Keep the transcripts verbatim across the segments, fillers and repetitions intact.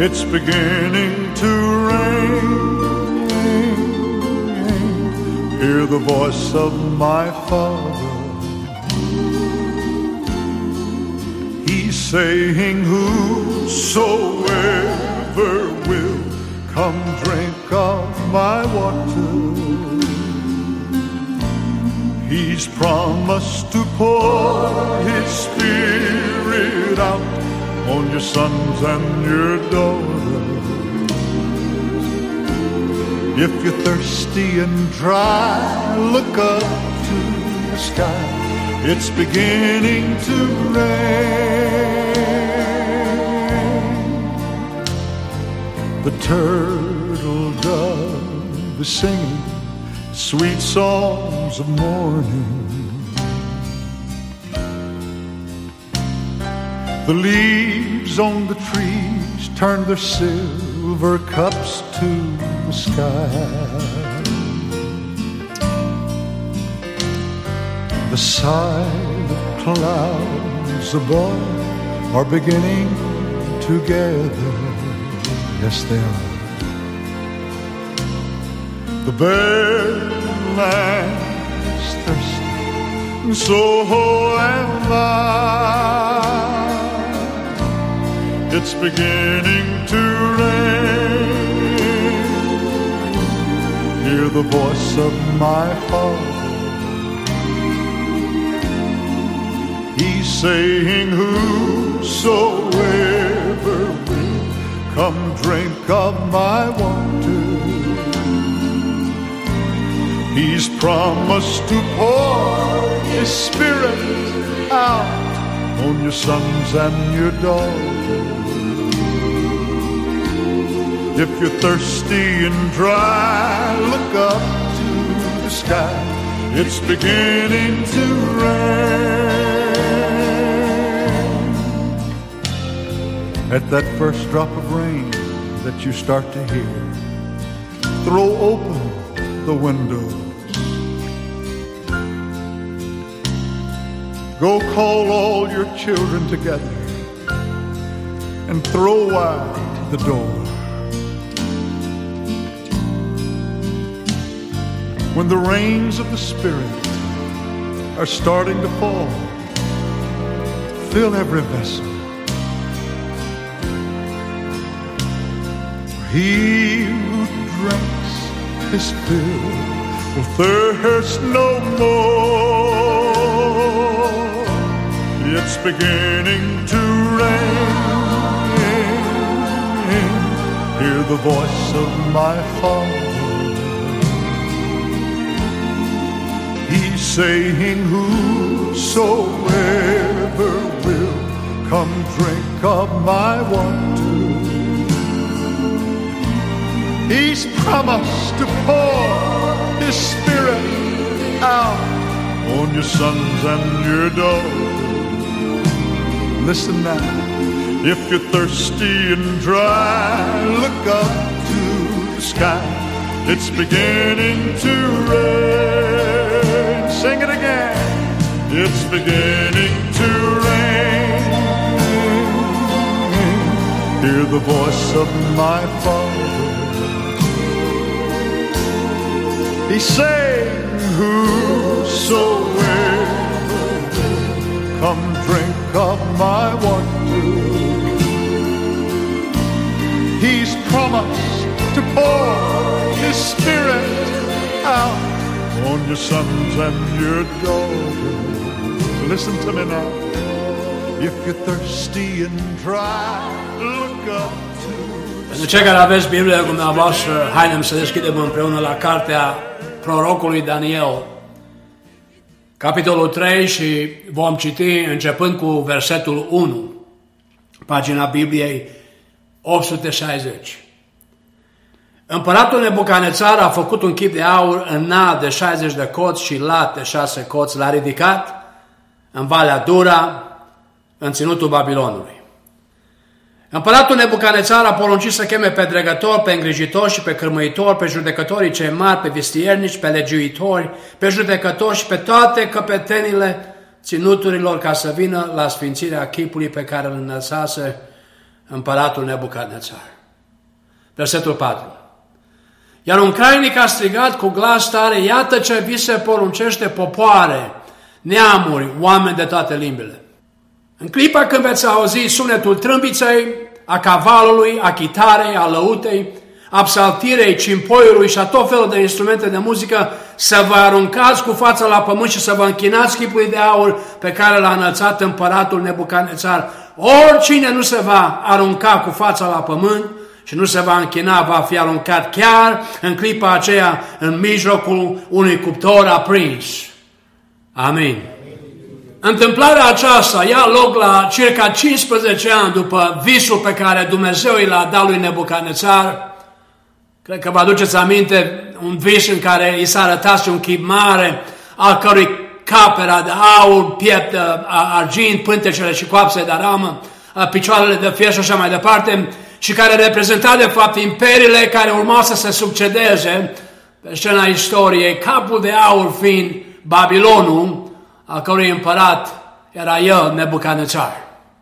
It's beginning to rain. Hear the voice of my Father. He's saying, whosoever will come drink of my water. He's promised to pour His Spirit out on your sons and your daughters. If you're thirsty and dry, look up to the sky. It's beginning to rain. The turtle dove is singing sweet songs of morning. The leaves on the trees turn their silver cups to the sky. The silent clouds above are beginning to gather. Yes, they are. The barren is thirsty, and so am I. It's beginning to rain. Hear the voice of my Father. He's saying, whosoever will come drink of my water. He's promised to pour His Spirit out on your sons and your daughters. If you're thirsty and dry, look up to the sky. It's beginning to rain. At that first drop of rain that you start to hear, throw open the windows. Go call all your children together and throw wide the door. When the rains of the Spirit are starting to fall, fill every vessel. He who drinks his fill will thirst no more. It's beginning to rain. Hear the voice of my Father. He's saying, whosoever will come drink of my water. He's promised to pour His Spirit out on your sons and your daughters. Listen now, if you're thirsty and dry, look up to the sky. It's beginning to rain. Sing it again. It's beginning to rain. Hear the voice of my Father. He's saying, whosoever come drink of my water. He's promised to pour His Spirit out on your sons and your daughters. Listen to me now. If you're thirsty and dry, look up to Pentru cei care aveți Biblia cu dumneavoastră, haideți să deschidem împreună la cartea prorocului Daniel, capitolul trei, și vom citi începând cu versetul unu, pagina Bibliei opt sute șaizeci. Împăratul Nebucanețar a făcut un chip de aur înalt de șaizeci de coți și lat de șase coți, l-a ridicat în Valea Dura, în ținutul Babilonului. Împăratul Nebucanețar a poruncit să cheme pe dregători, pe îngrijitori și pe cârmăitori, pe judecătorii cei mari, pe vistiernici, pe legiuitori, pe judecători și pe toate căpetenile ținuturilor ca să vină la sfințirea chipului pe care îl înălțase împăratul Nebucadnețar. Versetul patru. Iar un crainic a strigat cu glas tare, iată ce vi se poruncește, popoare, neamuri, oameni de toate limbile. În clipa când veți auzi sunetul trâmbiței, a cavalului, a chitarei, a lăutei, a psaltirei, cimpoiului și a tot felul de instrumente de muzică, să vă aruncați cu fața la pământ și să vă închinați chipului de aur pe care l-a înălțat împăratul Nebucadnețar. Oricine nu se va arunca cu fața la pământ și nu se va închina, va fi aruncat chiar în clipa aceea în mijlocul unui cuptor aprins. Amin. Întâmplarea aceasta ia loc la circa cincisprezece ani după visul pe care Dumnezeu i l-a dat lui Nebucadnețar. Cred că vă aduceți aminte un vis în care i s-a arătat un chip mare, al cărui cap era de aur, piept, argint, pântecele și coapsele de aramă, picioarele de fier și așa mai departe, și care reprezenta de fapt imperiile care urmau să se succedeze pe scena istoriei, capul de aur fiind Babilonul, al cărui împărat era el, Nebucadnețar.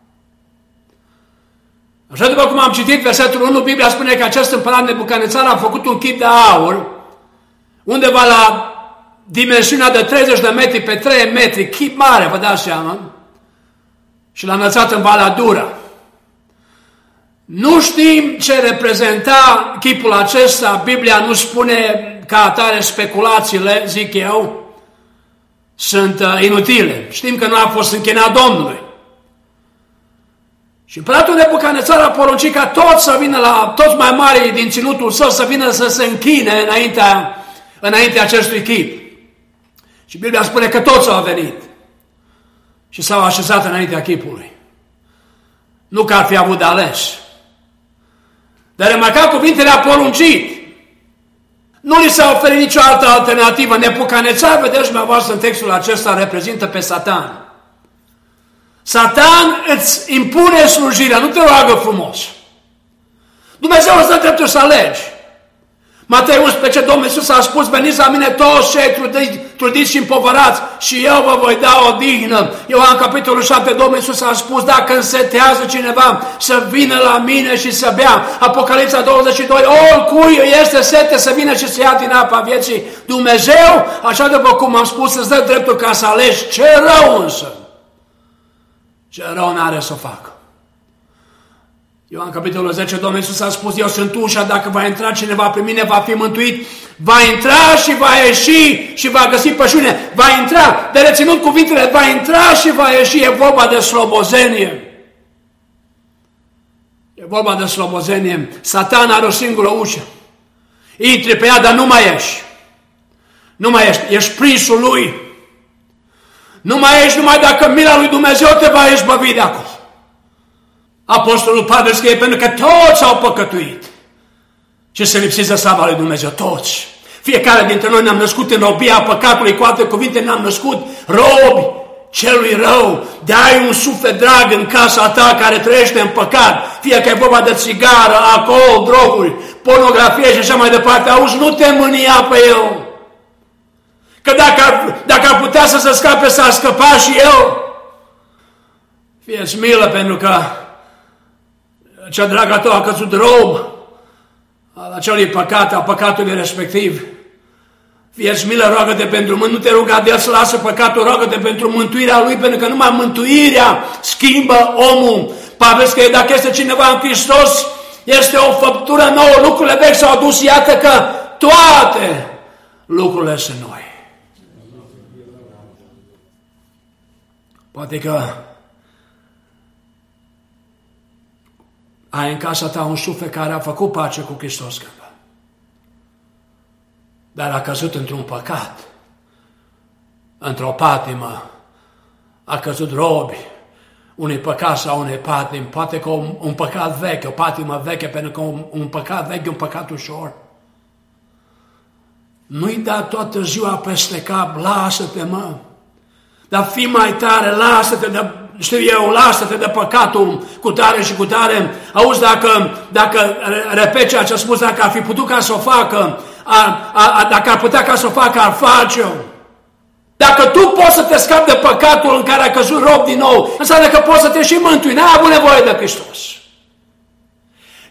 Așa după cum am citit versetul unu, Biblia spune că acest împărat Nebucadnețar a făcut un chip de aur, undeva la dimensiunea de treizeci de metri pe trei metri, chip mare, vă dați seama, și l-a înălțat în Valea Dura. Nu știm ce reprezenta chipul acesta, Biblia nu spune ca atare, speculațiile, zic eu, sunt inutile. Știm că nu a fost închinat Domnului. Și împăratul Nebucadnețar a poruncit ca toți să vină la, toți mai mari din ținutul său, să vină să se închine înaintea, înaintea acestui chip. Și Biblia spune că toți au venit și s-au așezat înaintea chipului. Nu că ar fi avut de ales. Dar remarca cuvintele, a poruncit. Nu li s-a oferit nicio altă alternativă. Nebucadnețar, vedeți dumneavoastră în textul acesta, reprezintă pe Satan. Satan îți impune slujirea, nu te roagă frumos. Dumnezeu îți dă dreptul să alegi. Matei unsprezece, Domnul Iisus a spus, veniți la mine toți cei trudiți, trudiți și împovărați și eu vă voi da odihnă. Ioan capitolul șapte, Domnul Iisus a spus, dacă însetează cineva să vină la mine și să bea. Apocalipsa douăzeci și doi, oricui este sete să vină și să ia din apa vieții. Dumnezeu, așa după cum am spus, îți dă dreptul ca să alegi. Ce rău însă, ce rău n-are să o facă. Ioan capitolul zece, Domnul Iisus a spus, eu sunt ușa, dacă va intra cineva prin mine, va fi mântuit, va intra și va ieși și va găsi pășune, va intra, de reținut cuvintele, va intra și va ieși, e vorba de slobozenie. E vorba de slobozenie. Satan are o singură ușă. Intri pe ea, dar nu mai ieși. Nu mai ești, ești prinsul lui. Nu mai ești numai dacă mila lui Dumnezeu te va izbăvi de acolo. Apostolul Pavel scrie, pentru că toți au păcătuit și se lipsiți de slava lui Dumnezeu, toți. Fiecare dintre noi ne-am născut în robia păcatului, cu alte cuvinte ne-am născut robi celui rău. De ai un suflet drag în casa ta care trăiește în păcat, fie că e vorba de țigară, alcool, droguri, pornografie și așa mai departe. Auzi, nu te mânia pe el. Că dacă ar, dacă ar putea să se scape, s-ar scăpa și el. Fie-ți milă, pentru că cea dragă tău a căzut rob al acelui păcat, a păcatului respectiv. Fie-ți milă, roagă-te pentru mânt, nu te ruga de el să lasă păcatul, roagă-te pentru mântuirea lui, pentru că numai mântuirea schimbă omul. Pavel scrie, dacă este cineva în Hristos, este o făptură nouă, lucrurile vechi s-au dus, iată că toate lucrurile sunt noi. Poate că ai în casa ta un suflet care a făcut pace cu Hristos cândva, dar a căzut într-un păcat, într-o patimă, a căzut robi unui păcat sau unei patimi, poate că un, un păcat vechi, o patimă veche, pentru că un, un păcat vechi e un păcat ușor. Nu-i da toată ziua peste cap, lasă-te, mă, dar fii mai tare, lasă-te de, știu eu, lasă-te de păcatul cu tare și cu tare. Auzi, dacă, dacă repet ceea ce a spus, dacă ar fi putut ca să o facă, ar, ar, dacă ar putea ca să o facă, ar face-o. Dacă tu poți să te scapi de păcatul în care ai căzut rob din nou, înseamnă că poți să te și mântui, n-ai avut nevoie de Hristos.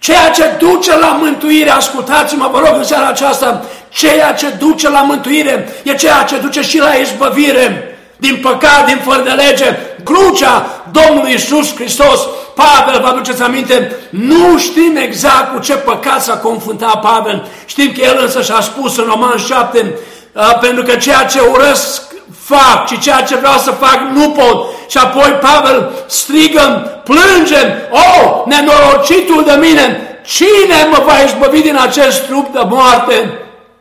Ceea ce duce la mântuire, ascultați-mă, vă rog în seara aceasta, ceea ce duce la mântuire e ceea ce duce și la izbăvire din păcat, din fără de lege. Crucea Domnului Iisus Hristos. Pavel, vă aduceți aminte, nu știm exact cu ce păcat s-a confruntat Pavel. Știm că el însă și-a spus în Roman șapte, pentru că ceea ce urăsc fac și ceea ce vreau să fac nu pot. Și apoi Pavel strigă, plângem, oh, nenorocitul de mine, cine mă va izbăvi din acest trup de moarte?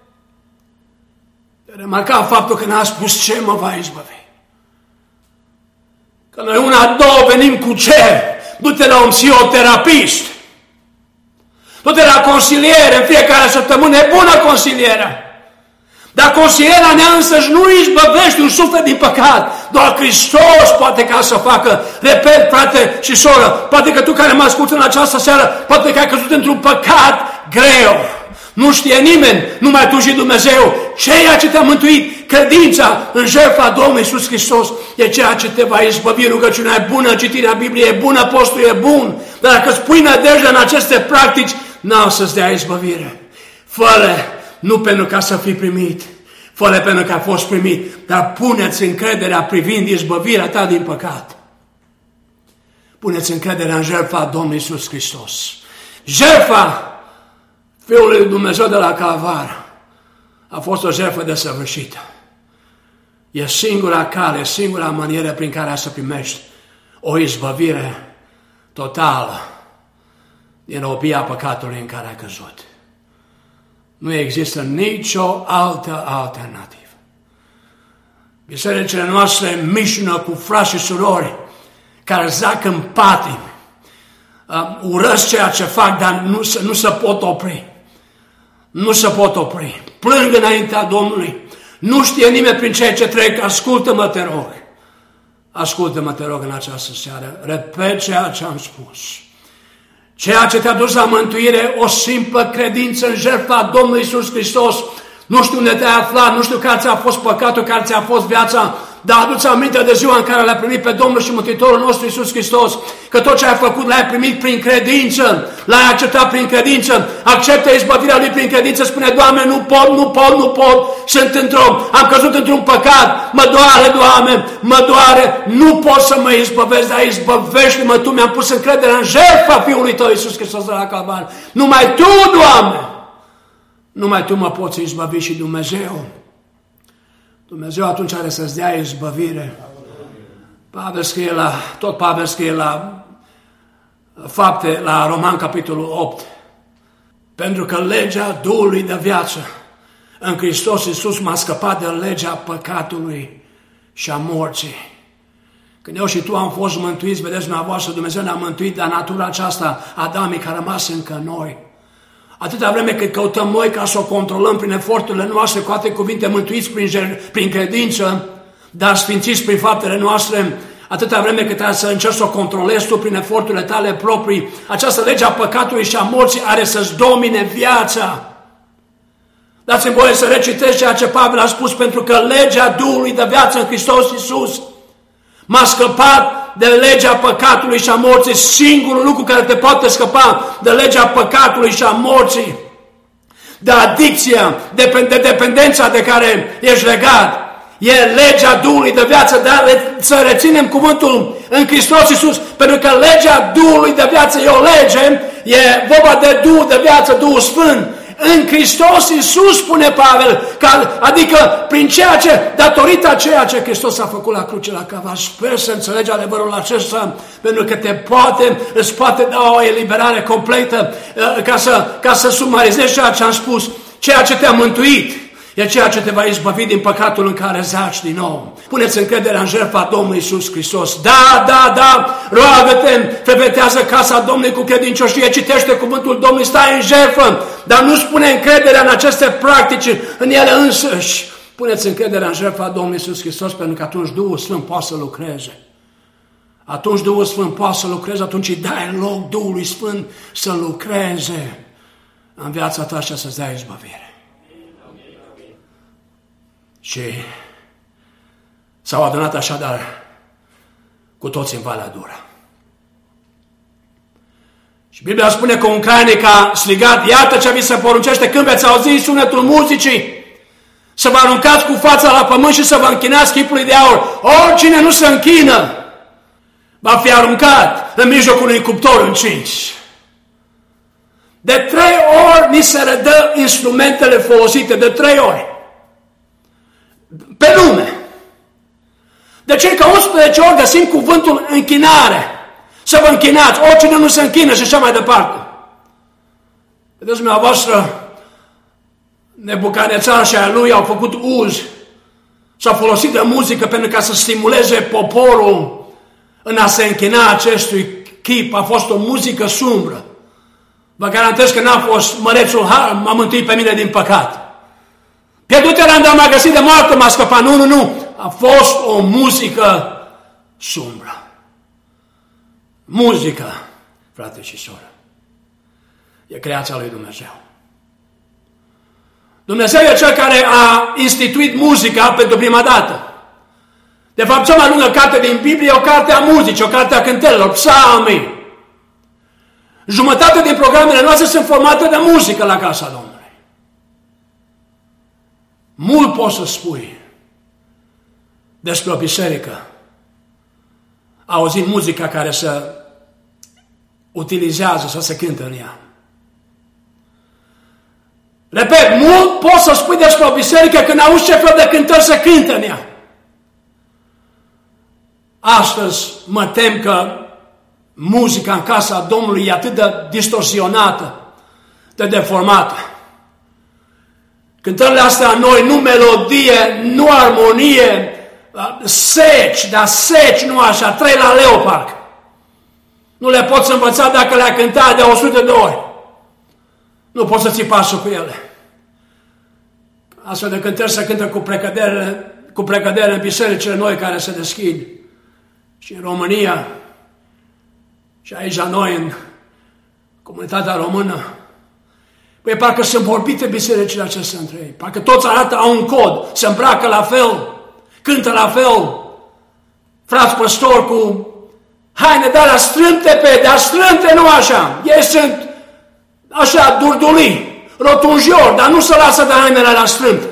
Remarca faptul că n-a spus ce mă va izbăvi. Că noi una, două venim cu ce? Du-te la un psihoterapist. Du-te la consiliere în fiecare săptămână, e bună consilierea. Dar consilierea mea însăși nu izbăvește un suflet din păcat. Doar Hristos poate ca să facă. Repet, frate și soră, poate că tu care mă asculți în această seară, poate că ai căzut într-un păcat greu. Nu știe nimeni, numai tu și Dumnezeu. Ceea ce te-a mântuit, credința în jertfa Domnului Iisus Hristos, e ceea ce te va izbăvi. Rugăciunea e bună, citirea Bibliei e bună, postul e bun. Dar dacă îți pui nădejde în aceste practici, n-au să-ți dea izbăvire. Fă-le, nu pentru ca să fii primit, fă-le pentru că a fost primit, dar puneți încrederea privind izbăvirea ta din păcat. Puneți încrederea în jertfa Domnului Iisus Hristos. Jertfa Fiul lui Dumnezeu de la Calvar a fost o jertfă desăvârșită. E singura cale, singura manieră prin care să primești o izbăvire totală din robia păcatului în care ai căzut. Nu există nicio altă alternativă. Bisericile noastre mișină cu frați și surori care zac în patimi, uh, urăsc ceea ce fac, dar nu, nu se pot opri. Nu se pot opri. Plâng înaintea Domnului. Nu știe nimeni prin ceea ce trec. Ascultă-mă, te rog. Ascultă-mă, te rog, în această seară. Repet ceea ce am spus. Ceea ce te-a dus la mântuire, o simplă credință în jertfa Domnului Iisus Hristos. Nu știu unde te-ai aflat, nu știu care ți-a fost păcatul, care ți-a fost viața, dar adu-ți aminte de ziua în care l-ai primit pe Domnul și Mântuitorul nostru Iisus Hristos, că tot ce ai făcut l-ai primit prin credință, l-ai acceptat prin credință, acceptă izbăvirea Lui prin credință, spune, Doamne, nu pot, nu pot, nu pot, sunt într-o, am căzut într-un păcat, mă doare, Doamne, mă doare, nu pot să mă izbăvesc, dar izbăvește-mă Tu, mi-am pus încredere în jertfa Fiului Tău, Iisus Hristos de la Calvar, numai Tu, Doamne, numai Tu mă poți izbăvi și Dumnezeu. Dumnezeu atunci are să-ți dea izbăvire. Pavel scrie la, tot Pavel scrie la Fapte, la Roman, capitolul opt. Pentru că legea Duhului de viață în Hristos Iisus m-a scăpat de legea păcatului și a morții. Când eu și tu am fost mântuiți, vedeți dumneavoastră, Dumnezeu ne-a mântuit, dar natura aceasta adamică a rămas încă noi. Atâta vreme cât căutăm noi ca să o controlăm prin eforturile noastre, cu alte cuvinte, mântuiți prin, prin credință, dar sfințiți prin faptele noastre, atâta vreme cât trebuie să încerci să o controlezi tu prin eforturile tale proprii, această lege a păcatului și a morții are să-ți domine viața. Dați-mi voie să recitesc ceea ce Pavel a spus, pentru că legea Duhului de viață în Hristos Iisus m-a scăpat de legea păcatului și a morții. Singurul lucru care te poate scăpa de legea păcatului și a morții, de adicția, de dependența de care ești legat, e legea Duhului de viață, dar să reținem cuvântul în Hristos Iisus, pentru că legea Duhului de viață e o lege, e vorba de Duhul de viață, Duhul Sfânt. În Hristos Iisus, spune Pavel, că, adică prin ceea ce, datorită a ceea ce Hristos a făcut la cruce la Calvar. Sper să înțelegi adevărul acesta, pentru că te poate, îți poate da o eliberare completă, ca să, ca să sumarizezi ceea ce am spus. Ceea ce te-a mântuit e ceea ce te va izbăvi din păcatul în care zaci din nou. Puneți încrederea în jertfa Domnului Iisus Hristos. Da, da, da, roagă-te, frevetează casa Domnului cu credincioșie, citește cuvântul Domnului, stai în jertfă, dar nu spune încrederea în aceste practici, în ele însăși. Puneți încrederea în jertfa Domnului Iisus Hristos, pentru că atunci Duhul Sfânt poate să lucreze. Atunci Duhul Sfânt poate să lucreze, atunci îi dai loc Duhului Sfânt să lucreze în viața ta și să-ți dea izbăvire. Și s-au adunat așadar cu toți în Valea Dura. Și Biblia spune că un crainic a strigat, iată ce vi se poruncește când veți auzi sunetul muzicii, să vă aruncați cu fața la pământ și să vă închinați chipului de aur. Oricine nu se închină va fi aruncat în mijlocul unui cuptor încins. De trei ori ni se redă instrumentele folosite, de trei ori. Pe lume. De circa unsprezece ori găsim cuvântul închinare. Să vă închinați, oricine nu se închină și așa mai departe. Vedeți, dumneavoastră, Nebucanețar și a lui au făcut uz, s-au folosit de muzică pentru ca să stimuleze poporul în a se închina acestui chip. A fost o muzică sumbră. Vă garantez că n-a fost mărețul har, m-a mântuit pe mine din păcat. Pierdut eram, dar m-a găsit de moarte, m-a scăpat. Nu, nu, nu. A fost o muzică sumbră. Muzica, frate și soră, e creația lui Dumnezeu. Dumnezeu e Cel care a instituit muzica pentru prima dată. De fapt, cea mai lungă carte din Biblie e o carte a muzicii, o carte a cântărilor, psalmii. Jumătate din programele noastre sunt formate de muzică la casa Domnului. Mult poți să spui despre o biserică auzind muzica care se utilizează, să se cântă în ea. Repet, mult poți să spui despre o biserică când auzi ce fel de cântări se cântă în ea. Astăzi mă tem că muzica în casa Domnului e atât de distorsionată, de deformată. Cântările astea noi, nu melodie, nu armonie, seci, dar seci, nu așa, trei la leu parcă. Nu le poți învăța dacă le-ai cântat de o sută de ori. Nu poți să ții pasul cu ele. Astfel de cântări se cântă cu precădere, cu precădere în bisericile noi care se deschid. Și în România, și aici la noi, în comunitatea română, păi parcă sunt vorbite bisericile acestea între ei. Parcă toți arată, au un cod, se îmbracă la fel, cântă la fel. Frați păstori cu haine de alea strânte pe, dar strânte nu așa. Ei sunt așa durdulii, rotunjiori, dar nu se lasă de hainele la strânte.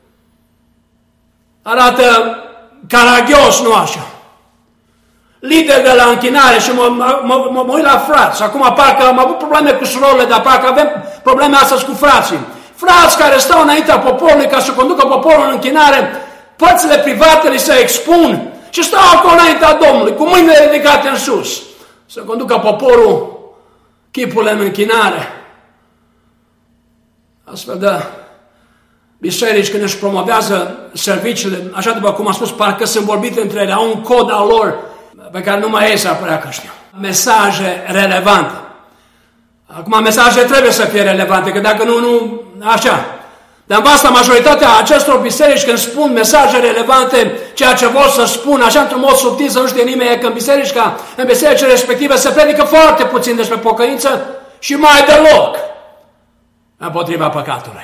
Arată caragios, nu așa. Lider de la închinare și mă, mă, mă, mă, mă uit la frați. Acum parcă am avut probleme cu surorile, dar parcă avem probleme astăzi cu frații. Frați care stau înaintea poporului ca să conducă poporul în închinare, părțile private li se expun și stau acolo înaintea Domnului, cu mâinile ridicate în sus. Să conducă poporul chipurile în închinare. Astfel de biserici, când își promovează serviciile, așa după cum am spus, parcă sunt vorbite între ele, au un cod al lor pe care nu mai ei să apărea că știu. Mesaje relevante. Acum, mesajele trebuie să fie relevante, că dacă nu, nu, așa. Dar în vasta majoritatea acestor biserici, când spun mesaje relevante, ceea ce vor să spun, așa într-un mod subtil, să nu știe nimeni, că în biserica, în bisericile respective se predică foarte puțin despre pocăință și mai deloc împotriva păcatului.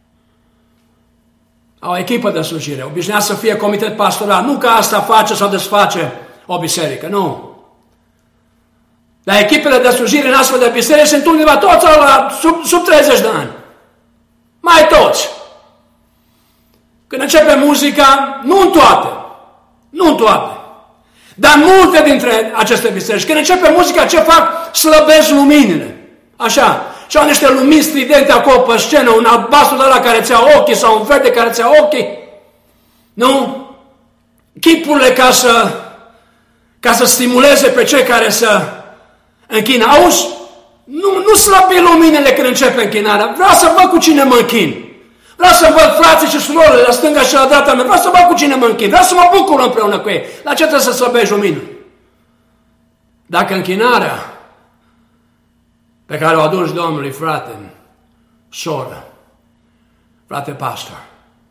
Au o echipă de slujire, obișnuia să fie comitet pastoral, nu că asta face sau desface o biserică, nu. Dar echipele de slujire în astfel de biserici sunt undeva toți la sub, sub treizeci de ani. Mai toți. Când începe muzica, nu în toate, nu în toate, dar multe dintre aceste biserici, când începe muzica, ce fac? Slăbesc luminile. Așa. Și au niște lumini stridente acolo pe scenă, un albastru de ăla care ți-a ochii sau un verde care ți-a ochii. Nu? Chipurile ca să, ca să stimuleze pe cei care să închină. Auzi? Nu, nu slăbi luminile când începe închinarea. Vreau să văd cu cine mă închin. Vreau să văd frații și surorile la stânga și la dreapta mea. Vreau să văd cu cine mă închin. Vreau să mă bucur împreună cu ei. La ce trebuie să slăbești lumină? Dacă închinarea pe care o aduci Domnului, frate, soră, frate pastor,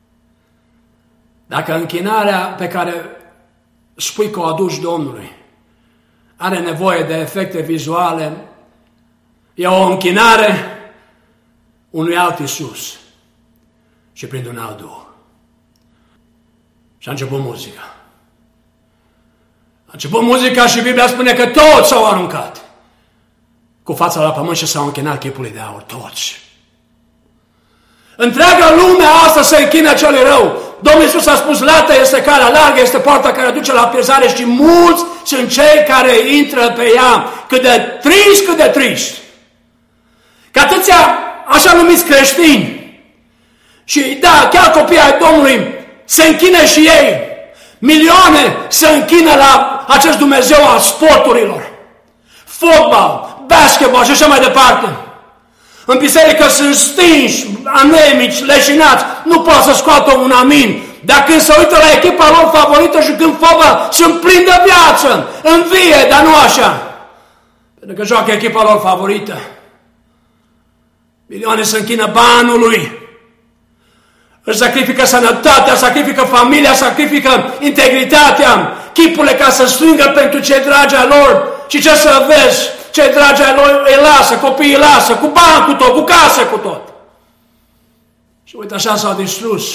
dacă închinarea pe care spui că o aduci Domnului are nevoie de efecte vizuale, e o închinare unui alt Iisus și prin un alt Duh. Și a început muzica. A început muzica și Biblia spune că toți s-au aruncat cu fața la pământ și s-au închinat chipului de aur, toți. Întreaga lume asta se închină celui rău. Domnul Iisus a spus, lată este calea largă, este poarta care duce la pierzare și mulți sunt cei care intră pe ea. Cât de trist, cât de trist. Că atâția așa numiți creștini și da, chiar copiii ai Domnului se închină și ei. Milioane se închină la acest Dumnezeu al sporturilor. Fotbal, basketball și așa mai departe. În biserică sunt stinși, anemici, leșinați, nu pot să scoată un amin. Dar când se uită la echipa lor favorită și când fotbal, sunt plini de viață, învie, dar nu așa. Pentru că joacă echipa lor favorită. Milioane se închină banului. Își sacrifică sănătatea, sacrifică familia, sacrifică integritatea, chipurile ca să strângă pentru cei dragi ai lor. Și ce să vezi? Cei dragi ai lor îi lasă, copiii îi lasă, cu bani cu tot, cu casă cu tot. Și uite așa s-au distrus.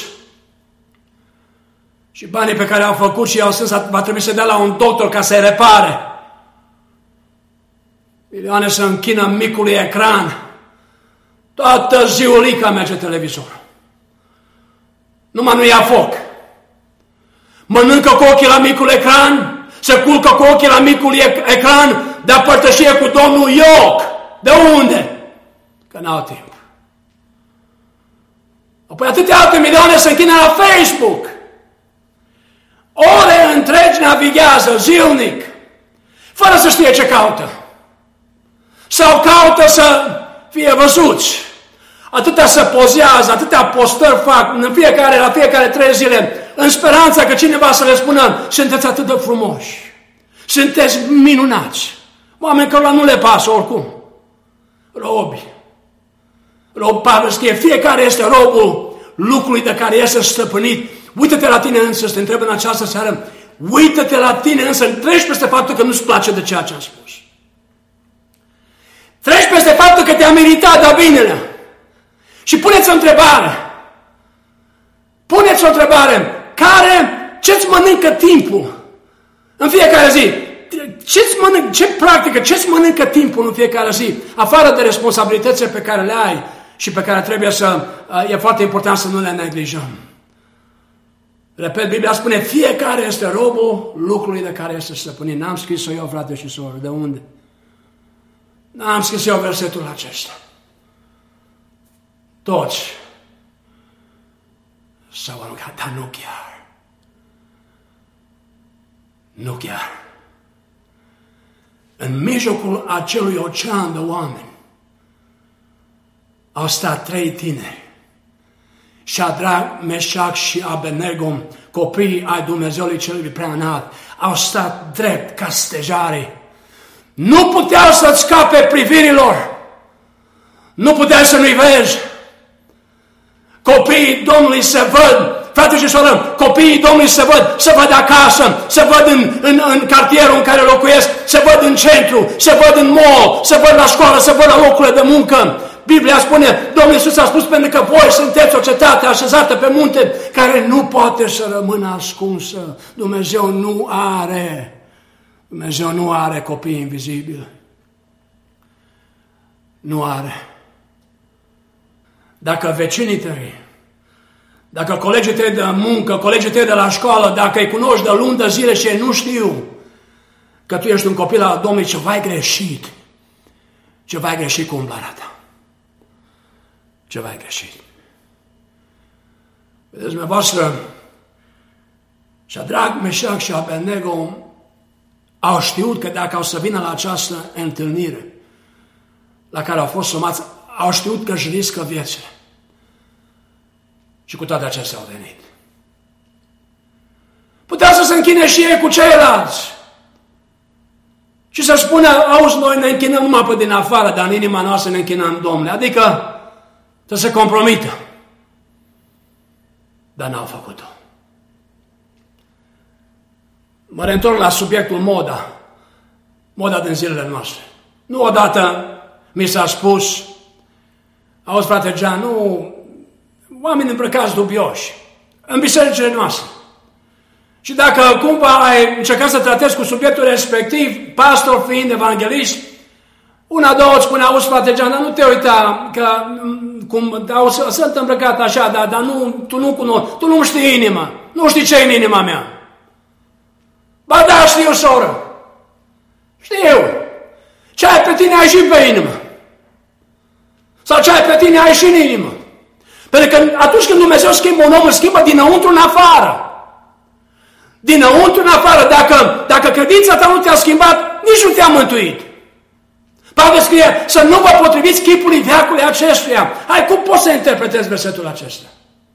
Și banii pe care au făcut și i-au strâns va trebui să dea la un doctor ca să-i repare. Milioane se închină în micului ecran. Toată ziulica merge televizorul. Numai nu ia foc. Mănâncă cu ochii la micul ecran, se culcă cu ochii la micul ecran, dar părtășie cu Domnul Ioc. De unde? Că n-au timp. Apoi atâtea alte milioane se închină la Facebook. Ore întregi navighează zilnic, fără să știe ce caută. Sau caută să fie văzuți. Atâtea se pozează, atâtea postări fac în fiecare, la fiecare trei zile, în speranța că cineva să le spună, sunteți atât de frumoși, sunteți minunați. Oameni cărora nu le pasă oricum. Robi. Rob, Pavel scrie, fiecare este robul lucrului de care este stăpânit. Uită-te la tine însă, să te întreb în această seară, uită-te la tine însă, treci peste faptul că nu-ți place de ceea ce am spus. Treci peste faptul că te-a meritat de binele. Și puneți o întrebare. Puneți o întrebare. Care, ce-ți mănâncă timpul în fiecare zi? Ce-ți mănâncă, ce practică, ce-ți mănâncă timpul în fiecare zi? Afară de responsabilitățile pe care le ai și pe care trebuie să, e foarte important să nu le neglijăm. Repet, Biblia spune, fiecare este robul lucrului de care este stăpânit. N-am scris-o eu, frate și soră. De unde? N-am scris eu versetul acesta. Toți s-au aruncat, dar nu chiar. Nu chiar. În mijlocul acelui ocean de oameni au stat trei tineri. Shadrach, Meșac și Abednego, copiii ai Dumnezeului Celui Preanalt, au stat drept ca stejarii. Nu puteau să-ți scape privirilor. Nu puteai să nu-i vezi. Copiii Domnului se văd, frate și soră, copiii Domnului se văd, se văd acasă, se văd în, în, în cartierul în care locuiesc, se văd în centru, se văd în mall, se văd la școală, se văd la locurile de muncă. Biblia spune, Domnul Iisus a spus, pentru că voi sunteți o cetate așezată pe munte care nu poate să rămână ascunsă. Dumnezeu nu are, Dumnezeu nu are copii invizibili. Nu are. Dacă vecinii tăi, dacă colegii tăi de muncă, colegii tăi de la școală, dacă îi cunoști de luni de zile și ei nu știu că tu ești un copil al Domnului, ceva ai greșit. Ceva ai greșit cu umblarea ta. Ceva ai greșit. Vedeți, dumneavoastră, Shadrach, Meșac și Abednego au știut că dacă au să vină la această întâlnire la care au fost somați, au știut că își riscă viețile. Și cu toate acestea au venit. Putea să se închine și ei cu ceilalți. Și să spună, auzi, noi ne închinăm numai pe din afară, dar în inima noastră ne închinăm Domnule. Adică să se compromită. Dar n-au făcut-o. Mă reîntorc la subiectul moda. Moda din zilele noastre. Nu odată mi s-a spus, auzi, frate Jean, nu, oameni îmbrăcați dubioși, în bisericile noastre. Și dacă cumva ai încercat să tratezi cu subiectul respectiv, pastor fiind evanghelist, Una, două, îți spune, auzi, frate Jean, dar nu te uita, că cum, au, sunt îmbrăcat așa, dar, dar nu, tu nu cunoști, tu nu știi inima, nu știi ce e în inima mea. Ba da, știu, soră, știu, ce ai pe tine ai și pe inimă. Sau ce ai pe tine ai și în inimă. Pentru că atunci când Dumnezeu schimbă un om, îl schimbă dinăuntru în afară. Dinăuntru în afară. Dacă, dacă credința ta nu te-a schimbat, nici nu te-a mântuit. Pavel scrie să nu vă potriviți chipului veacului acestuia. Hai, cum poți să interpretezi versetul acesta?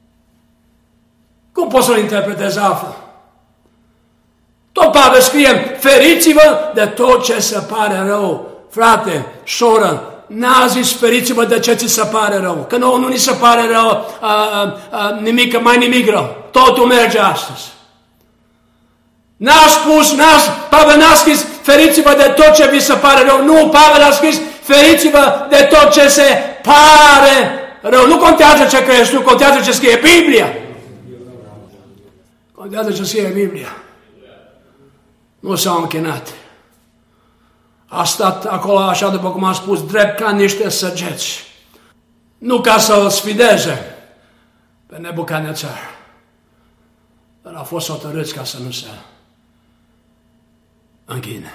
Cum poți să-l interpretezi altfel? Tot Pavel scrie, feriți-vă de tot ce se pare rău. Frate, soră, n-a zis feriți-vă de ce ți se pare rău. Că nouă nu ni se pare rău a, a, a, nimic, mai nimic rău. Totul merge astăzi. N-a spus, n-a, Pavel n-a scris feriți-vă de tot ce vi se pare rău. Nu, Pavel a scris feriți-vă de tot ce se pare rău. Nu contează ce crezi tu, contează ce scrie Biblia. Contează ce scrie Biblia. Nu s-au închinat. A stat acolo așa, după cum am spus, drept ca niște săgeți. Nu ca să-l sfideze pe Nebucadnețar, dar a fost hotărâți ca să nu se închine.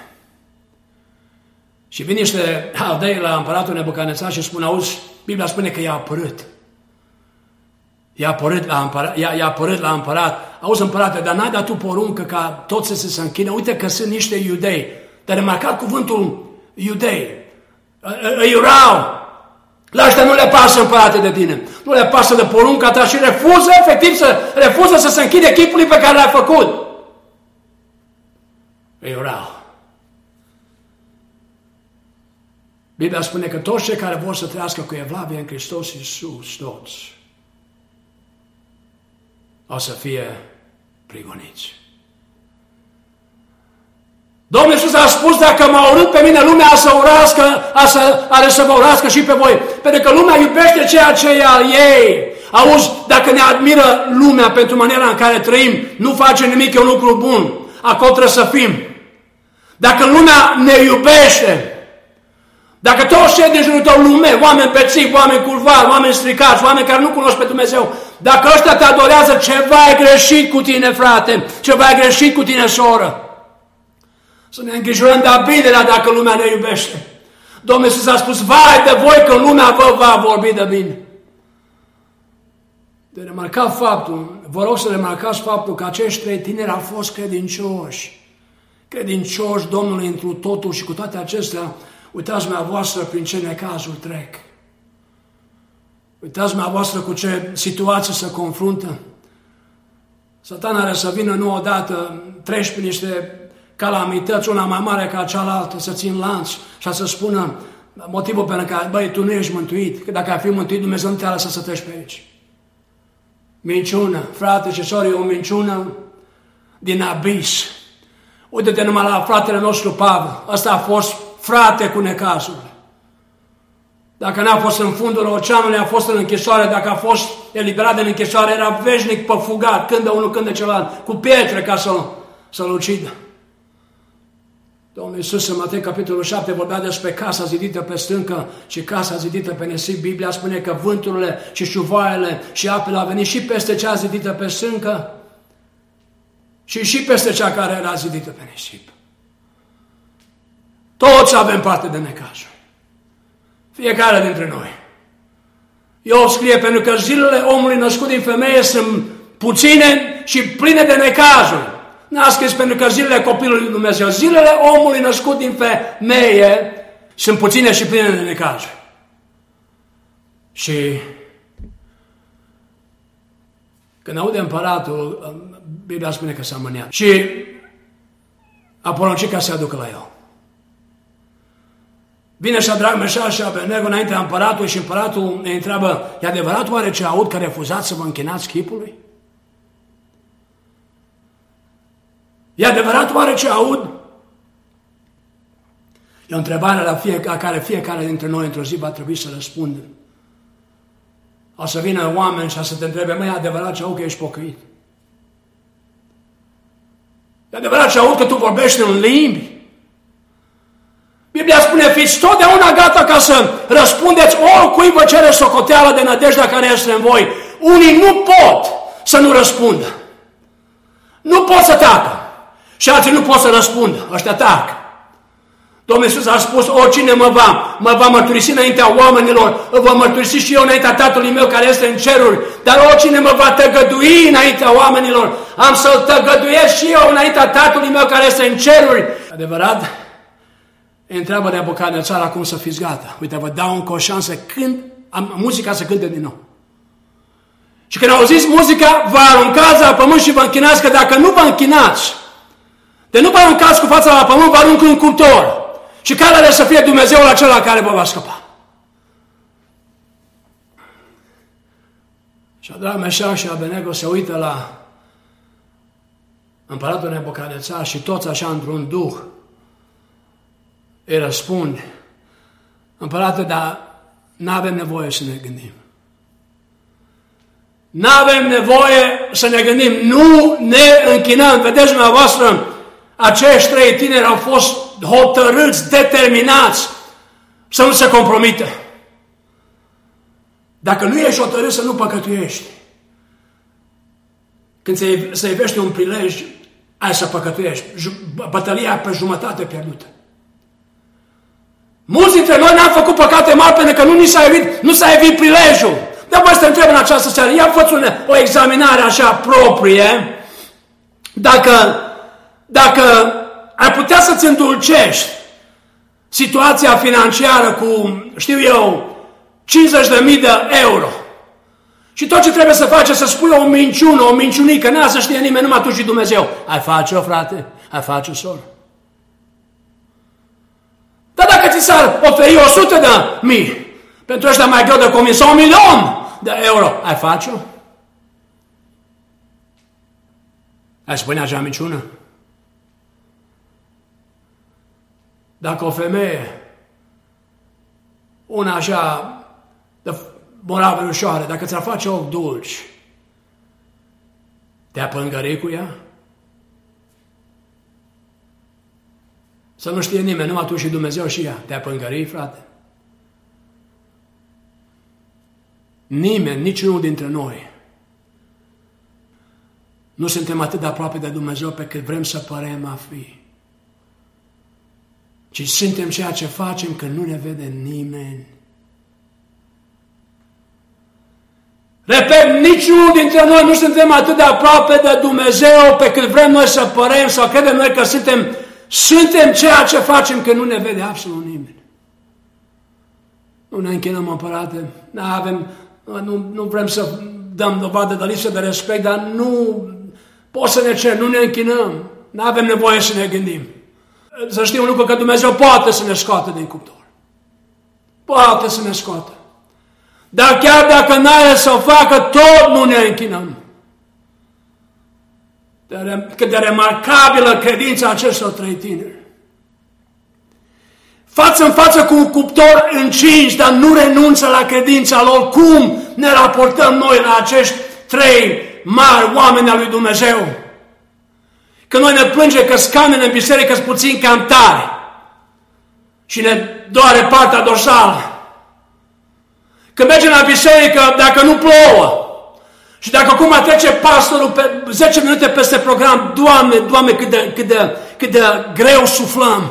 Și vine niște aldei la împăratul Nebucadnețar și spune, auzi, Biblia spune că i-a apărât. I-a apărât la împărat, i-a, i-a apărât la împărat. Auzi, împărate, dar n-ai dat tu poruncă ca toți să se închine? Uite că sunt niște iudei. Dar remarcat cuvântul iudei. Îi urau. La ăștia nu le pasă, împărate, de tine. Nu le pasă de porunca ta și refuză, efectiv, să refuză să se închide chipului pe care l-a făcut. Îi urau. Biblia spune că toți cei care vor să trăiască cu evlavie în Hristos Iisus, toți, o să fie prigoniți. Domnul Iisus a spus, dacă m-a urât pe mine, lumea a să urască, a să, are să vă urască și pe voi. Pentru că lumea iubește ceea ce e al ei. Auzi, dacă ne admiră lumea pentru maniera în care trăim, nu face nimic, e un lucru bun. Acolo trebuie să fim. Dacă lumea ne iubește, dacă toți cei din jurul tău lume, oameni bețivi, oameni curvari, oameni stricați, oameni care nu cunosc pe Dumnezeu, dacă ăștia te adorează, ceva e greșit cu tine, frate, ceva e greșit cu tine, soră. Să ne îngrijorăm de abinelea dacă lumea ne iubește. Domnul Iisus a spus, vai de voi că lumea vă va vorbi de bine. De remarcat faptul, vă rog să remarcați faptul că acești trei tineri au fost credincioși. Credincioși Domnului întru totul și cu toate acestea, uitați dumneavoastră prin ce necazuri trec. Uitați dumneavoastră cu ce situații se confruntă. Satana are să vină nu odată, treci prin niște calamități, una mai mare ca cealaltă, să țin lanț și să spună motivul pentru care, băi, tu nu ești mântuit, că dacă ai fi mântuit, Dumnezeu nu te-a lăsat să treci pe aici. Minciună, frate și sori, o minciună din abis. Uite-te numai la fratele nostru Pavel, ăsta a fost frate cu necazurile. Dacă n-a fost în fundul oceanului, a fost în închisoare, dacă a fost eliberat din închisoare, era veșnic păfugat, când de unul, când de celălalt, cu pietre ca să-l, să-l ucidă. Domnul Iisus în Matei, capitolul șapte, vorbea despre casa zidită pe stâncă și casa zidită pe nisip. Biblia spune că vânturile și șuvoaiele și apele au venit și peste cea zidită pe stâncă și și peste cea care era zidită pe nisip. Toți avem parte de necazuri. Fiecare dintre noi. Iov scrie, pentru că zilele omului născut din femeie sunt puține și pline de necazuri. N-a scris pentru că zilele copilului lui Dumnezeu, zilele omului născut din femeie sunt puține și pline de necazuri. Și când aude împăratul, Biblia spune că s-a mâniat. Și a poruncit ca să se aducă la el. Vine Șadrac, Meșac și Abednego înaintea împăratului și împăratul ne întreabă, e adevărat oare ce aud că refuzați să vă închinați chipului? E adevărat oare ce aud? E o întrebare la, fie, la care fiecare dintre noi într-o zi va trebui să răspundem. O să vină oameni și o să te întrebe, măi, e adevărat ce aud că ești pocăit? E adevărat ce aud că tu vorbești în limbi? Biblia spune, fiți totdeauna gata ca să răspundeți oricui vă cere socoteală de nădejdea care este în voi. Unii nu pot să nu răspundă. Nu pot să tacă. Și alții nu pot să răspundă. Ăștia tac. Domnul Iisus a spus, oricine mă va, mă va mărturisi înaintea oamenilor, îl va mărturisi și eu înaintea Tatălui meu care este în ceruri, dar oricine mă va tăgădui înaintea oamenilor, am să-l tăgăduiesc și eu înaintea Tatălui meu care este în ceruri. Adevărat? Îi întreabă Nebucadnețar acum să fiți gata. Uite, vă dau încă o șansă când am, muzica să cânte din nou. Și când auziți muzica, vă aruncați la pământ și vă închinați, că dacă nu vă închinați, de nu vă aruncați cu fața la pământ, vă arunc în cuptor. Și care are să fie Dumnezeul acela care vă va scăpa? Și Adram, Meșac și Abednego se uită la împăratul Nebucadnețar și toți așa într-un duh îi răspund, împărate, dar n-avem nevoie să ne gândim. N-avem nevoie să ne gândim, nu ne închinăm. Vedeți dumneavoastră, acești trei tineri au fost hotărâți, determinați să nu se compromită. Dacă nu ești hotărât să nu păcătuiești, când se, se ivește un prilej, ai să păcătuiești. Bătălia pe jumătate pierdută. Mulți dintre noi n-am făcut păcate mari pentru că nu ni s-a evit, nu s-a evit prilejul. Dar vă să te întreb în această seară, ia fă o examinare așa proprie, dacă, dacă ai putea să-ți îndulcești situația financiară cu, știu eu, cincizeci de mii de euro. Și tot ce trebuie să faci să spui o minciună, o minciunică, n-a să știe nimeni, numai tu și Dumnezeu. Ai face-o, frate? Ai face-o, soră? Dar dacă ți s-ar oferi o sută de mii, pentru ăștia mai greu de convins, sau un milion de euro, ai face-o? Ai spune așa minciună? Dacă o femeie, una așa de moravă ușoară, dacă ți-ar face ochi dulci, te-a pângări cu ea? Să nu știe nimeni, numai tu și Dumnezeu și ea. Te-a pângări, frate? Nimeni, niciunul dintre noi nu suntem atât de aproape de Dumnezeu pe cât vrem să părem a fi. Ci suntem ceea ce facem când nu ne vede nimeni. Repet, niciunul dintre noi nu suntem atât de aproape de Dumnezeu pe cât vrem noi să părem sau credem noi că suntem, suntem ceea ce facem când nu ne vede absolut nimeni. Nu ne închinăm, împărate, n-avem, nu, nu vrem să dăm dovadă de lipsă de respect, dar nu pot să ne cer, nu ne închinăm, n-avem nevoie să ne gândim. Să știm un lucru, că Dumnezeu poate să ne scoată din cuptor. Poate să ne scoată. Dar chiar dacă n-are să o facă, tot nu ne închinăm. Cât de remarcabilă credința acestor trei tineri. Față în față cu un cuptor încins, dar nu renunță la credința lor. Cum ne raportăm noi la acești trei mari oameni al lui Dumnezeu? Că noi ne plânge că scaunele în biserică sunt puțin cam tare și ne doare partea dorsală. Când mergem la biserică, dacă nu plouă și dacă acum trece pastorul pe zece minute peste program, Doamne, Doamne, cât de, cât de, cât de greu suflăm.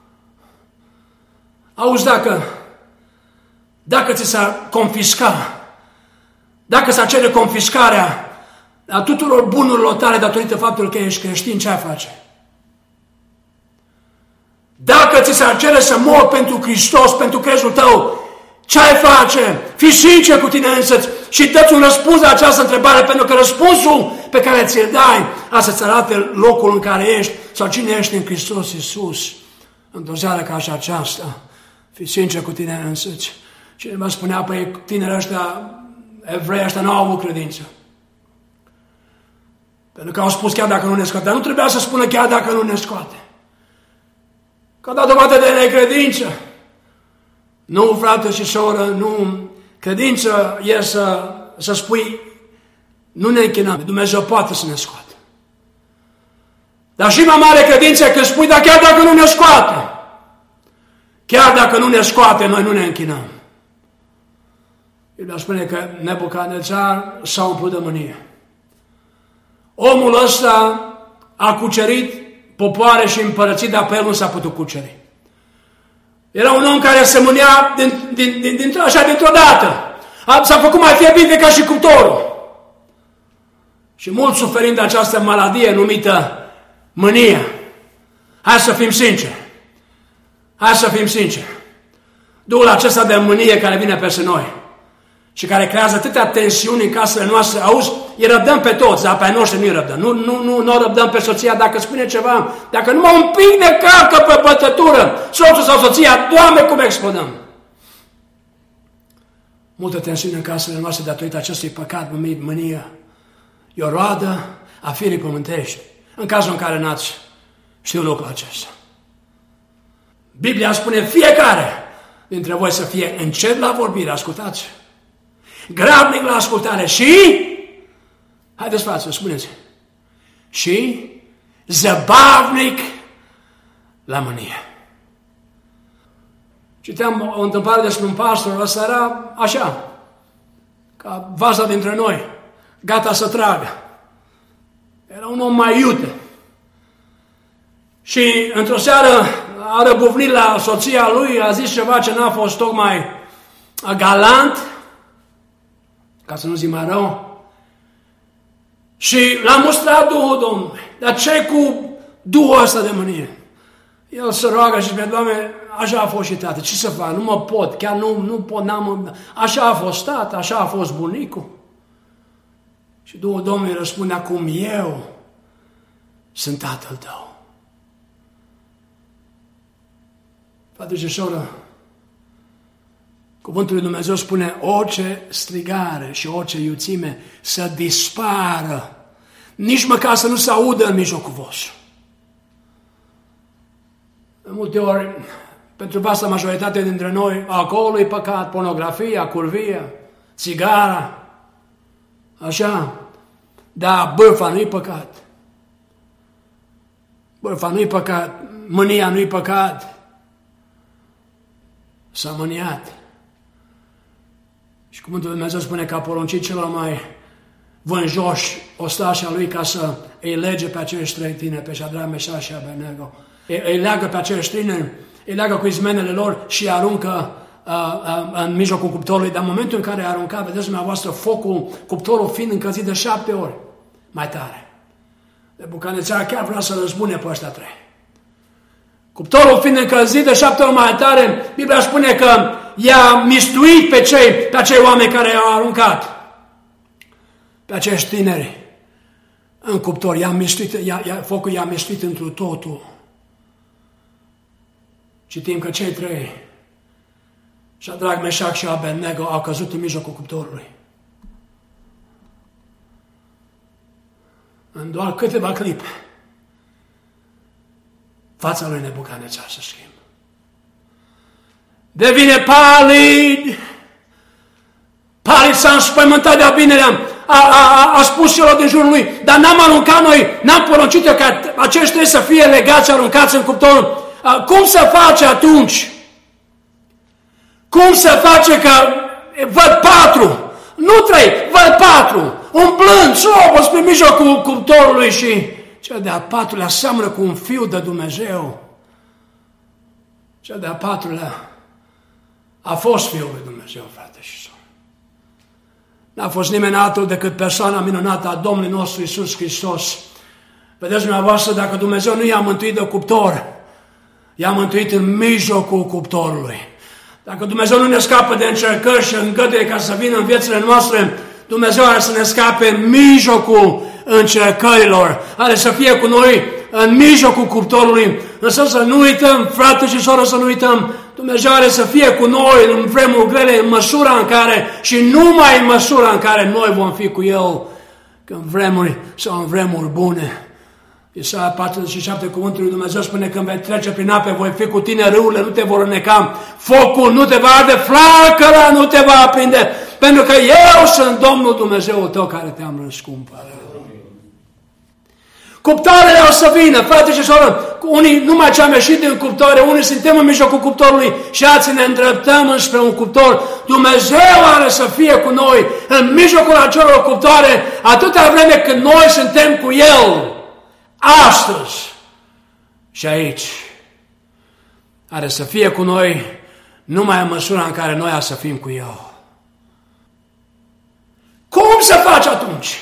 Auzi, dacă, dacă ți s-ar confisca, dacă s-ar cere confiscarea a tuturor bunurilor tale datorită faptului că ești creștin, ce ai face? Dacă ți s-ar cere să mori pentru Hristos, pentru crezul tău, ce ai face? Fii sincer cu tine însăți și dă-ți un răspuns la această întrebare, pentru că răspunsul pe care ți-l dai a să-ți arate locul în care ești sau cine ești în Hristos Iisus. Într-o seară ca și aceasta, fii sincer cu tine însăți. Cineva spunea, păi tinerii ăștia, evrei ăștia, n-au avut credință. Pentru că au spus chiar dacă nu ne scoate. Dar nu trebuia să spună chiar dacă nu ne scoate. Că a dat dovadă de necredință. Nu, frate și soră, nu. Credință e să, să spui, nu ne închinăm. Dumnezeu poate să ne scoate. Dar și mai mare credință când spui, dar chiar dacă nu ne scoate, Chiar dacă nu ne scoate, noi nu ne închinăm. Biblia spune că Nebucadnețar s-a umplut de mânie. Omul ăsta a cucerit popoare și împărății, dar pe el nu s-a putut cuceri. Era un om care se mânea din, din, din, din, așa dintr-o dată. S-a făcut mai fierbinte ca și cuptorul. Și mult suferind de această maladie numită mânia. Hai să fim sinceri. Hai să fim sinceri. Duhul acesta de mânie care vine peste noi și care creează atâtea tensiuni în casele noastre, auzi, îi răbdăm pe toți, dar pe ai noștri nu îi răbdăm. Nu, nu, nu, nu răbdăm pe soția dacă spune ceva, dacă numai un pic ne calcă pe bătătură, soțul sau soția, Doamne, cum explodăm. Multă tensiune în casele noastre datorită acestui păcat numit mânia. E o roadă a firii pământești, în cazul în care n-ați știut lucrul acesta. Biblia spune fiecare dintre voi să fie încet la vorbire, ascultați, grabnic la ascultare și, haideți față, spuneți, și zăbavnic la mânie. Citeam o întâmplare despre un pastor, ăsta era așa, ca vaza dintre noi, gata să tragă. Era un om mai iute. Și într-o seară a răbufnit la soția lui, a zis ceva ce n-a fost tocmai galant, ca să nu zic mai rău, și l-a mustrat Duhul Domnului. Dar ce cu Duhul ăsta de mânie? El se roagă și spune, Doamne, așa a fost și tată, ce să fac, nu mă pot, chiar nu, nu pot, n-am, așa a fost tată, așa a fost bunicul. Și Duhul Domnului răspunde, acum eu sunt tatăl tău. Frate și soră, cuvântul lui Dumnezeu spune orice strigare și orice iuțime să dispară, nici măcar să nu se audă în mijlocul vostru. De multe ori, pentru vasta majoritate dintre noi, alcoolul e păcat, pornografia, curvia, țigara, așa, dar bârfa nu-i păcat. Bârfa nu-i păcat, mânia nu-i păcat. S-a mâniat. Și cuvântul lui Dumnezeu spune că a poruncit celor mai vânjoși ostașii lui ca să îi lege pe acești trei tineri, pe Șadrach, Meșac și Abednego. Îi, îi leagă pe acești tineri, îi leagă cu izmenele lor și îi aruncă uh, uh, în mijlocul cuptorului. Dar în momentul în care a aruncat, vedeți dumneavoastră, focul, cuptorul fiind încălzit de șapte ori mai tare. Nebucadnețar chiar vrea să răzbune pe ăștia trei. Cuptorul fiind încălzit de șapte ori mai tare, Biblia spune că i-a mistuit pe cei, pe acei oameni care i-au aruncat, pe acești tineri în cuptor. I-a mistuit, i-a, i-a, focul i-a mistuit întru totul. Citim că cei trei, Șadrach, Meșac și Abednego, au căzut în mijlocul cuptorului. În doar câteva clipe, fața lui Nebucadnețar se schimbă. Devine palid. Palid s-a înspăimântat de-a binelea. A, a, a, a spus celor din jurul lui, dar n-am aruncat noi, n-am poruncit eu ca aceștia să fie legați, aruncați în cuptor. A, cum se face atunci? Cum se face că văd patru, nu trei, văd patru, umblând, sobos pe mijlocul cuptorului și cel de-al patrulea seamănă cu un fiu de Dumnezeu. Cel de-al patrulea a fost Fiul lui Dumnezeu, frate și soră. N-a fost nimeni altul decât persoana minunată a Domnului nostru Iisus Hristos. Vedeți dumneavoastră, dacă Dumnezeu nu i-a mântuit de cuptor, i-a mântuit în mijlocul cuptorului. Dacă Dumnezeu nu ne scapă de încercări și îngăduie ca să vină în viețile noastre, Dumnezeu are să ne scape în mijlocul încercărilor, are să fie cu noi în mijlocul cuptorului. Însă să nu uităm, frate și soră, să nu uităm, Dumnezeu are să fie cu noi în vremuri grele, în măsura în care și numai în măsura în care noi vom fi cu El, că în vremuri sau în vremuri bune. Isaia patruzeci și șapte, cuvântul lui Dumnezeu spune că când vei trece prin ape, voi fi cu tine, râurile nu te vor înneca, focul nu te va arde, flacăra nu te va aprinde, pentru că eu sunt Domnul Dumnezeul tău care te-am răscumpărat. Cuptoarele o să vină, frate și soră, unii numai ce am ieșit din cuptoare, unii suntem în mijlocul cuptorului și alții ne îndreptăm înspre un cuptor. Dumnezeu are să fie cu noi în mijlocul acelor cuptoare atâta vreme când noi suntem cu El. Astăzi și aici are să fie cu noi numai în măsura în care noi ar să fim cu El. Cum să faci atunci?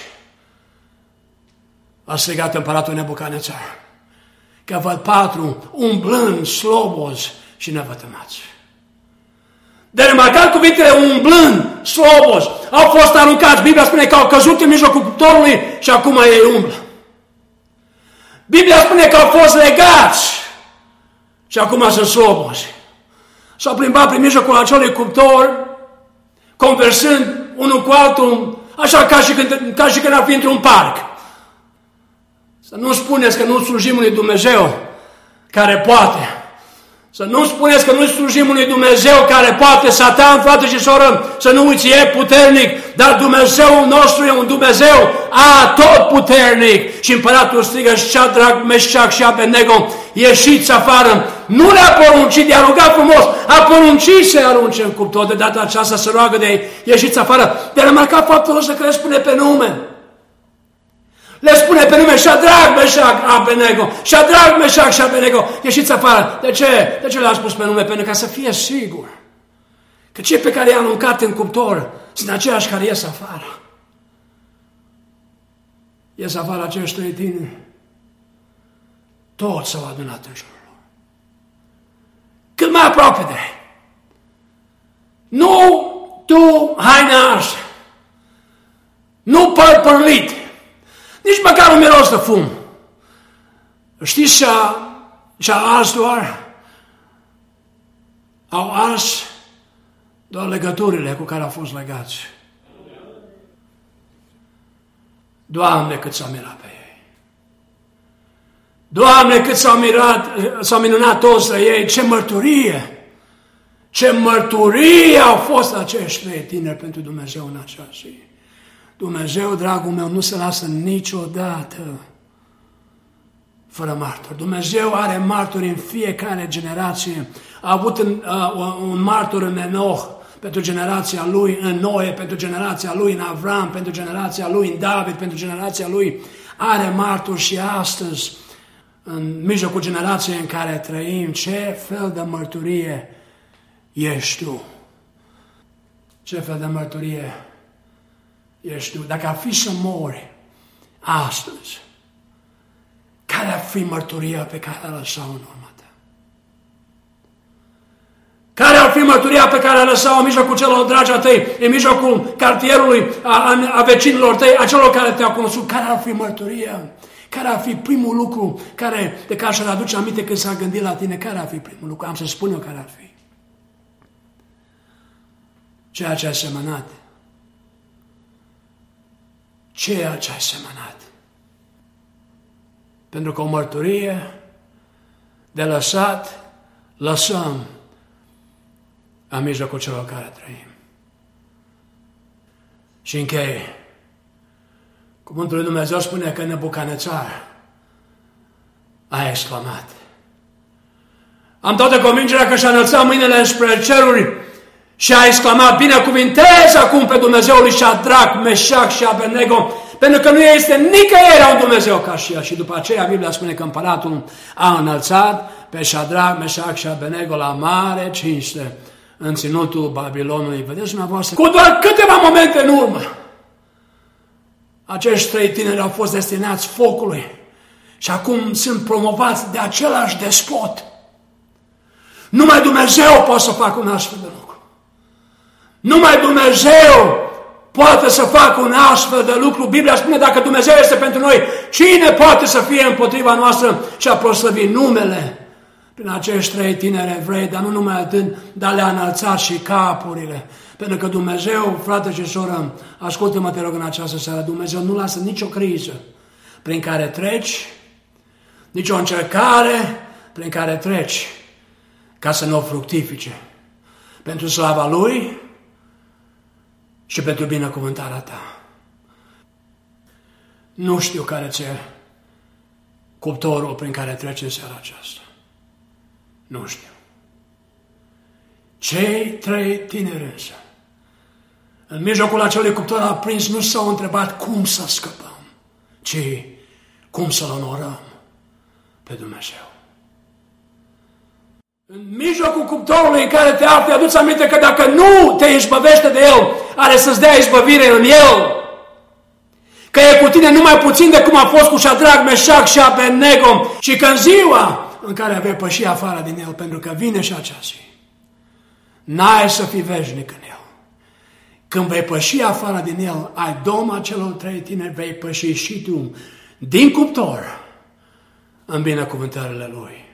A strigat împăratul Nebucadnețar că văd patru umblând, slobozi și nevătămați. De remarcat cuvintele umblând, slobozi, au fost aruncați. Biblia spune că au căzut în mijlocul cuptorului și acum ei umblă. Biblia spune că au fost legați și acum sunt slobozi. S-au plimbat prin mijlocul acelui cuptor, conversând unul cu altul, așa ca și când, ca și când ar fi într-un parc. Să nu spuneți că nu slujim unui Dumnezeu care poate. Să nu spuneți că nu slujim unui Dumnezeu care poate. Satan, frate și soră, să nu uiți, e puternic, dar Dumnezeul nostru e un Dumnezeu atotputernic. Și împăratul strigă, Șadrac, Meșac și Abednego, ieșiți afară. Nu le-a poruncit, i-a rugat frumos, a poruncit să-i arunce în cuptor. De data aceasta se roagă de ei, ieșiți afară. De remarcat faptul ăsta că le spune pe nume. Le spune pe nume Șadrac, Meșac, Abednego, Șadrac, Meșac și Abednego, ieșiți afară. De ce? De ce le-a spus pe nume? Pentru ca să fie sigur că cei pe care i-a aruncat în cuptor sunt aceiași care ies afară. Ies afară acești trei tineri. Toți s-au adunat în jurul lor. Cât mai aproape de ei. Nu tu haine arse. Nu păr părlit. Nici măcar un miros de fum. Știți ce-a, ce-a ars doar? Au ars doar legăturile cu care au fost legați. Doamne, cât s-a mirat pe ei. Doamne, cât s-au mirat, s-au minunat toți de ei. Ce mărturie! Ce mărturie au fost acești trei tineri pentru Dumnezeu în acea zi. Dumnezeu, dragul meu, nu se lasă niciodată fără martori. Dumnezeu are martori în fiecare generație. A avut un, uh, un martor în Enoch pentru generația lui, în Noe pentru generația lui, în Avram pentru generația lui, în David pentru generația lui. Are martori și astăzi, în mijlocul generației în care trăim. Ce fel de mărturie ești tu? Ce fel de mărturie ești tu? Dacă ar fi să mori astăzi, care ar fi mărturia pe care a lăsat-o în urmă ta? Care ar fi mărturia pe care a lăsat-o în mijlocul celor dragi a tăi, în mijlocul cartierului, a, a, a vecinilor tăi, a celor care te-au cunoscut? Care ar fi mărturia? Care ar fi primul lucru care, de care și-ar aduce aminte când s-a gândit la tine? Care ar fi primul lucru? Am să spun eu care ar fi. Ceea ce ai semănat. Ceea ce ai semănat. Pentru că o mărturie de lăsat, lăsăm în mijlocul celor care trăim. Și încheie. Cuvântul lui Dumnezeu spune că Nebucadnețar a exclamat. Am toată convingerea că și-a înălțat mâinile spre ceruri și a exclamat, binecuvintez acum pe Dumnezeul lui Șadrac, Meșac și Abednego, pentru că nu este nicăieri un Dumnezeu ca și ea. Și după aceea Biblia spune că împăratul a înălțat pe Șadrac, Meșac și Abednego la mare cinste în ținutul Babilonului. Vedeți dumneavoastră, cu doar câteva momente în urmă, acești trei tineri au fost destinați focului și acum sunt promovați de același despot. Numai Dumnezeu poate să facă un astfel de lucru. Numai Dumnezeu poate să facă un astfel de lucru. Biblia spune, dacă Dumnezeu este pentru noi, cine poate să fie împotriva noastră? Și a proslăvit numele prin acești trei tineri evrei, dar nu numai atât, dar le-a înălțat și capurile. Pentru că Dumnezeu, frate și soră, ascultă-mă, te rog, în această seară, Dumnezeu nu lasă nicio criză prin care treci, nicio încercare prin care treci, ca să nu o fructifice. Pentru slava Lui și pentru binecuvântarea ta. Nu știu care ți-e cuptorul prin care trece în seara aceasta? Nu știu. Cei trei tineri însă, în mijlocul acelui cuptor aprins, nu s-au întrebat cum să scăpăm, ci cum să-L onorăm pe Dumnezeu. În mijlocul cuptorului în care te afli, adu-ți aminte că dacă nu te izbăvește de El, are să-ți dea izbăvire în El. Că e cu tine numai puțin de cum a fost cu Șadrac, Meșac și Abednego, și că în ziua în care vei păși afară din El, pentru că vine și acea zi, n-ai să fii veșnic în El. Când vei păși afară din El, ai doma celor trei tineri, vei păși și tu din cuptor în binecuvântările Lui.